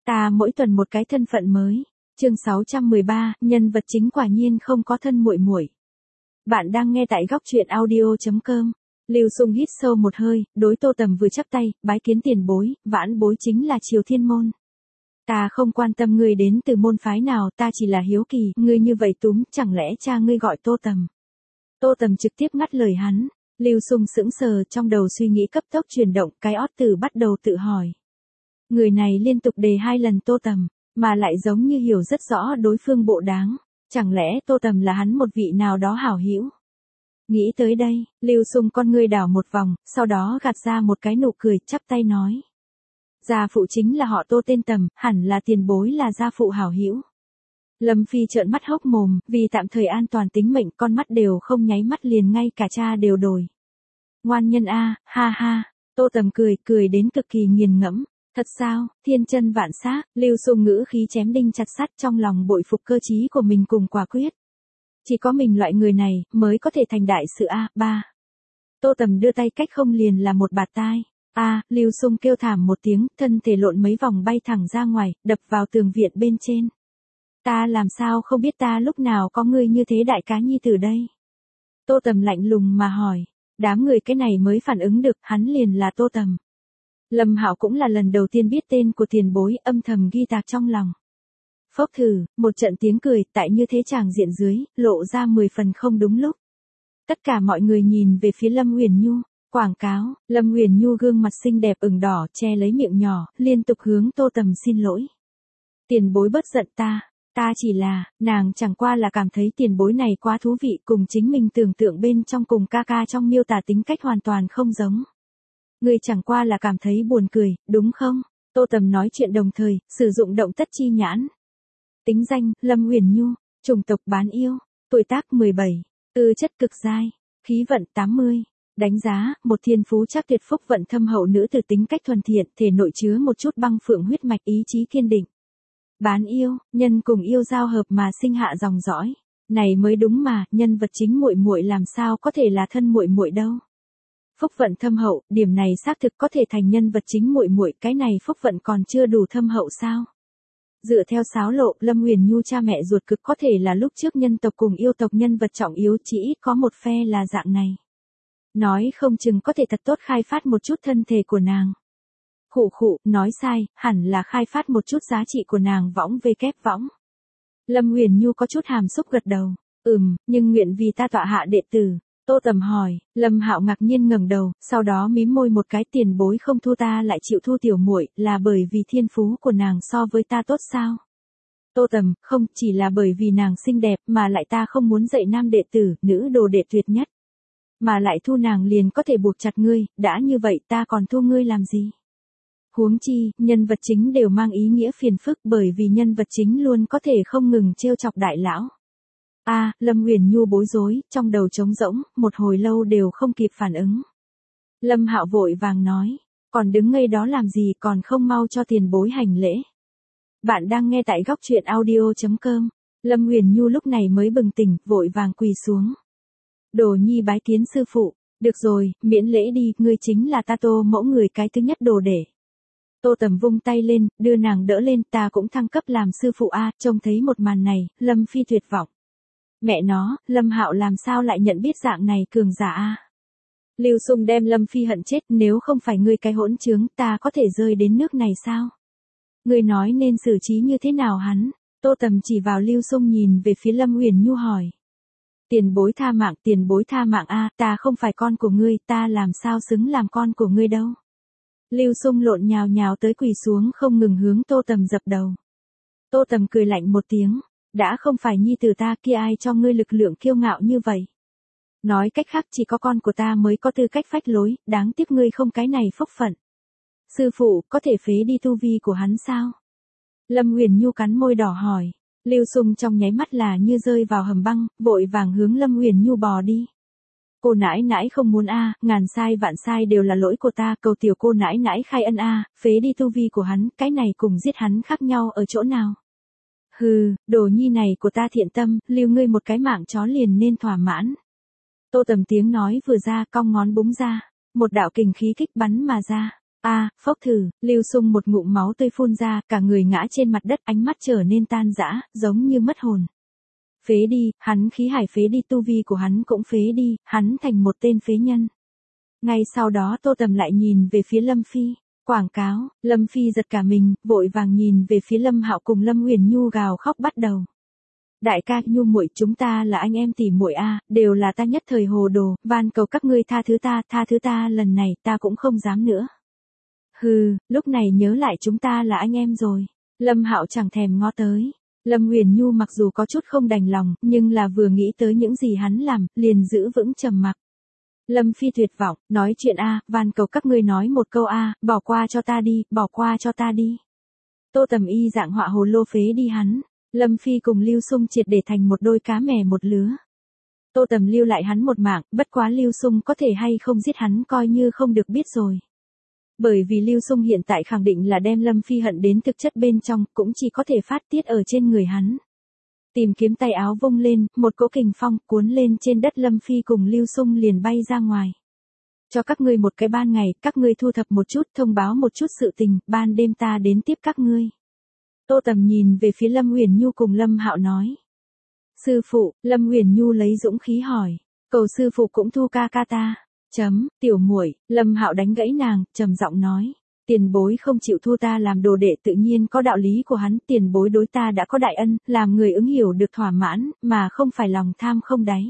Ta mỗi tuần một cái thân phận mới. Chương 613, nhân vật chính quả nhiên không có thân muội muội. Bạn đang nghe tại góc truyện audio.com. Lưu Xung hít sâu một hơi, đối Tô Tầm vừa chắp tay, bái kiến tiền bối, vãn bối chính là Triều Thiên Môn. Ta không quan tâm ngươi đến từ môn phái nào, ta chỉ là hiếu kỳ, ngươi như vậy túm, chẳng lẽ cha ngươi gọi Tô Tầm. Tô Tầm trực tiếp ngắt lời hắn. Lưu Xung sững sờ, trong đầu suy nghĩ cấp tốc chuyển động, cái ót tử bắt đầu tự hỏi. Người này liên tục đề 2 lần Tô Tầm, mà lại giống như hiểu rất rõ đối phương bộ đáng. Chẳng lẽ Tô Tầm là hắn một vị nào đó hảo hữu? Nghĩ tới đây, Lưu Xung con ngươi đảo một vòng, sau đó gạt ra một cái nụ cười, chắp tay nói. Gia phụ chính là họ Tô tên Tầm, hẳn là tiền bối là gia phụ hảo hữu. Lâm Phi trợn mắt hốc mồm, vì tạm thời an toàn tính mệnh con mắt đều không nháy mắt liền ngay cả cha đều đổi. Ngoan nhân a, ha ha, Tô Tầm cười đến cực kỳ nghiền ngẫm. Thật sao, thiên chân vạn xác, Lưu Xung ngữ khí chém đinh chặt sắt trong lòng bội phục cơ trí của mình cùng quả quyết. Chỉ có mình loại người này mới có thể thành đại sự a. Ba. Tô Tầm đưa tay cách không liền là một bạt tai. Lưu Xung kêu thảm một tiếng, thân thể lộn mấy vòng bay thẳng ra ngoài, đập vào tường viện bên trên. Ta làm sao không biết ta lúc nào có ngươi như thế đại cá nhi từ đây. Tô Tầm lạnh lùng mà hỏi, đám người cái này mới phản ứng được, hắn liền là Tô Tầm. Lâm Hạo cũng là lần đầu tiên biết tên của tiền bối, âm thầm ghi tạc trong lòng. Phốc thử, một trận tiếng cười, tại như thế chàng diện dưới, lộ ra 10 phần không đúng lúc. Tất cả mọi người nhìn về phía Lâm Huyền Nhu, quảng cáo, Lâm Huyền Nhu gương mặt xinh đẹp ửng đỏ, che lấy miệng nhỏ, liên tục hướng Tô Tầm xin lỗi. Tiền bối bớt giận ta chỉ là, nàng chẳng qua là cảm thấy tiền bối này quá thú vị, cùng chính mình tưởng tượng bên trong cùng ca ca trong miêu tả tính cách hoàn toàn không giống. Ngươi chẳng qua là cảm thấy buồn cười, đúng không? Tô Tầm nói chuyện đồng thời, sử dụng động tất chi nhãn. Tính danh, Lâm Huyền Nhu, chủng tộc bán yêu, tuổi tác 17, tư chất cực giai, khí vận 80. Đánh giá, một thiên phú chắc tuyệt phúc vận thâm hậu nữ tử tính cách thuần thiện, thể nội chứa một chút băng phượng huyết mạch ý chí kiên định. Bán yêu, nhân cùng yêu giao hợp mà sinh hạ dòng dõi. Này mới đúng mà, nhân vật chính muội muội làm sao có thể là thân muội muội đâu. Phúc vận thâm hậu, điểm này xác thực có thể thành nhân vật chính muội muội, cái này phúc vận còn chưa đủ thâm hậu sao? Dựa theo sáo lộ, Lâm Huyền Nhu cha mẹ ruột cực có thể là lúc trước nhân tộc cùng yêu tộc nhân vật trọng yếu, chỉ ít có một phe là dạng này. Nói không chừng có thể thật tốt khai phát một chút thân thể của nàng. Khụ, nói sai, hẳn là khai phát một chút giá trị của nàng võng về kép võng. Lâm Huyền Nhu có chút hàm xúc gật đầu. Nhưng nguyện vì ta tọa hạ đệ tử. Tô Tầm hỏi, Lâm Hạo ngạc nhiên ngẩng đầu, sau đó mím môi một cái, tiền bối không thu ta lại chịu thu tiểu muội, là bởi vì thiên phú của nàng so với ta tốt sao? Tô Tầm, không, chỉ là bởi vì nàng xinh đẹp, mà lại ta không muốn dạy nam đệ tử, nữ đồ đệ tuyệt nhất. Mà lại thu nàng liền có thể buộc chặt ngươi, đã như vậy ta còn thu ngươi làm gì? Huống chi, nhân vật chính đều mang ý nghĩa phiền phức, bởi vì nhân vật chính luôn có thể không ngừng trêu chọc đại lão. Lâm Huyền Nhu bối rối, trong đầu trống rỗng, một hồi lâu đều không kịp phản ứng. Lâm Hạo vội vàng nói, còn đứng ngây đó làm gì, còn không mau cho tiền bối hành lễ. Bạn đang nghe tại góc truyện audio.com. Lâm Huyền Nhu lúc này mới bừng tỉnh, vội vàng quỳ xuống. Đồ nhi bái kiến sư phụ. Được rồi, miễn lễ đi, ngươi chính là ta Tô mẫu người cái thứ nhất đồ để. Tô Tầm vung tay lên, đưa nàng đỡ lên, ta cũng thăng cấp làm sư phụ trông thấy một màn này, Lâm Phi tuyệt vọng. Mẹ nó, Lâm Hạo làm sao lại nhận biết dạng này cường giả Lưu Xung đem Lâm Phi hận chết, nếu không phải ngươi cái hỗn trướng, ta có thể rơi đến nước này sao? Ngươi nói nên xử trí như thế nào hắn? Tô Tầm chỉ vào Lưu Xung nhìn về phía Lâm Huyền Nhu hỏi. Tiền bối tha mạng ta không phải con của ngươi, ta làm sao xứng làm con của ngươi đâu. Lưu Xung lộn nhào tới quỳ xuống không ngừng hướng Tô Tầm dập đầu. Tô Tầm cười lạnh một tiếng. Đã không phải nhi tử ta, kia ai cho ngươi lực lượng kiêu ngạo như vậy. Nói cách khác chỉ có con của ta mới có tư cách phách lối, đáng tiếc ngươi không cái này phúc phận. Sư phụ, có thể phế đi tu vi của hắn sao? Lâm Huyền Nhu cắn môi đỏ hỏi. Lưu Xung trong nháy mắt là như rơi vào hầm băng, vội vàng hướng Lâm Huyền Nhu bò đi. Cô nãi nãi không muốn ngàn sai vạn sai đều là lỗi của ta, cầu tiểu cô nãi nãi khai ân phế đi tu vi của hắn, cái này cùng giết hắn khác nhau ở chỗ nào? Hừ, đồ nhi này của ta thiện tâm, lưu ngươi một cái mạng chó liền nên thỏa mãn. Tô Tầm tiếng nói vừa ra, cong ngón búng ra, một đạo kình khí kích bắn mà ra. Phốc thử, Lưu Xung một ngụm máu tươi phun ra, cả người ngã trên mặt đất, ánh mắt trở nên tan rã, giống như mất hồn. Phế đi, hắn khí hải phế đi, tu vi của hắn cũng phế đi, hắn thành một tên phế nhân. Ngay sau đó Tô Tầm lại nhìn về phía Lâm Phi. Quảng cáo, Lâm Phi giật cả mình, vội vàng nhìn về phía Lâm Hạo cùng Lâm Uyển Nhu gào khóc bắt đầu. Đại ca, Nhu muội, chúng ta là anh em tỷ muội đều là ta nhất thời hồ đồ, van cầu các ngươi tha thứ ta, lần này ta cũng không dám nữa. Hừ, lúc này nhớ lại chúng ta là anh em rồi. Lâm Hạo chẳng thèm ngó tới. Lâm Uyển Nhu mặc dù có chút không đành lòng, nhưng là vừa nghĩ tới những gì hắn làm, liền giữ vững trầm mặc. Lâm Phi tuyệt vọng, nói chuyện van cầu các ngươi nói một câu bỏ qua cho ta đi. Tô Tầm y dạng họa hồ lô phế đi hắn. Lâm Phi cùng Lưu Xung triệt để thành một đôi cá mè một lứa. Tô Tầm lưu lại hắn một mạng, bất quá Lưu Xung có thể hay không giết hắn coi như không được biết rồi. Bởi vì Lưu Xung hiện tại khẳng định là đem Lâm Phi hận đến thực chất bên trong, cũng chỉ có thể phát tiết ở trên người hắn. Tìm kiếm tay áo vung lên, một cỗ kình phong cuốn lên trên đất, Lâm Phi cùng Lưu Xung liền bay ra ngoài. Cho các ngươi một cái ban ngày, các ngươi thu thập một chút, thông báo một chút sự tình, ban đêm ta đến tiếp các ngươi. Tô Tầm nhìn về phía Lâm Uyển Nhu cùng Lâm Hạo nói. Sư phụ, Lâm Uyển Nhu lấy dũng khí hỏi. Cầu sư phụ cũng thu ca ta. Tiểu muội, Lâm Hạo đánh gãy nàng, trầm giọng nói. Tiền bối không chịu thu ta làm đồ đệ tự nhiên có đạo lý của hắn, tiền bối đối ta đã có đại ân, làm người ứng hiểu được thỏa mãn, mà không phải lòng tham không đáy.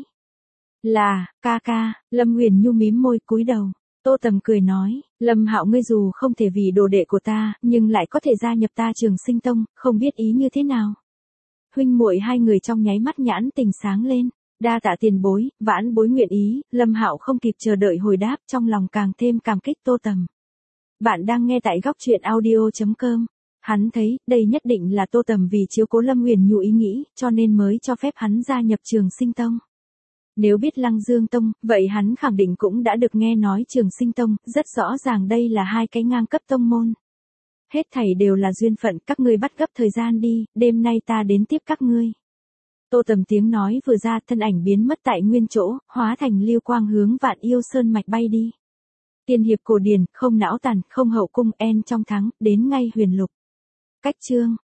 Là, ca, Lâm Uyển Nhu mím môi cúi đầu. Tô Tầm cười nói, Lâm Hạo ngươi dù không thể vì đồ đệ của ta, nhưng lại có thể gia nhập ta Trường Sinh Tông, không biết ý như thế nào. Huynh muội hai người trong nháy mắt nhãn tình sáng lên. Đa tạ tiền bối, vãn bối nguyện ý. Lâm Hạo không kịp chờ đợi hồi đáp, trong lòng càng thêm cảm kích Tô Tầm. Bạn đang nghe tại góc truyện audio.com. Hắn thấy, đây nhất định là Tô Tầm vì chiếu cố Lâm Uyển Nhu ý nghĩ, cho nên mới cho phép hắn gia nhập Trường Sinh Tông. Nếu biết Lăng Dương Tông, vậy hắn khẳng định cũng đã được nghe nói Trường Sinh Tông, rất rõ ràng đây là hai cái ngang cấp tông môn. Hết thảy đều là duyên phận, các ngươi bắt gấp thời gian đi, đêm nay ta đến tiếp các ngươi. Tô Tầm tiếng nói vừa ra, thân ảnh biến mất tại nguyên chỗ, hóa thành lưu quang hướng Vạn Yêu Sơn mạch bay đi. Tiên hiệp cổ điển, không não tàn, không hậu cung, en trong thắng, đến ngay huyền lục. Cách chương